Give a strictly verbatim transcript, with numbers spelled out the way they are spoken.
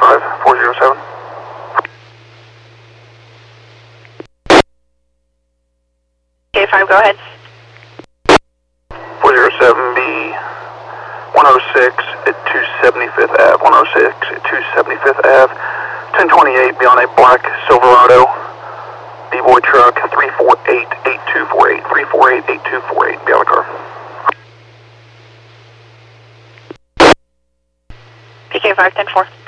five, four zero seven. K five, go ahead. four zero seven, be one oh six at two seventy-fifth Ave, one oh six at two seventy-fifth Ave, ten twenty-eight, be on a black Silverado, D-Boy truck, three four eight, eight two four eight, three four eight, eight two four eight, be on the car. P K five, ten four.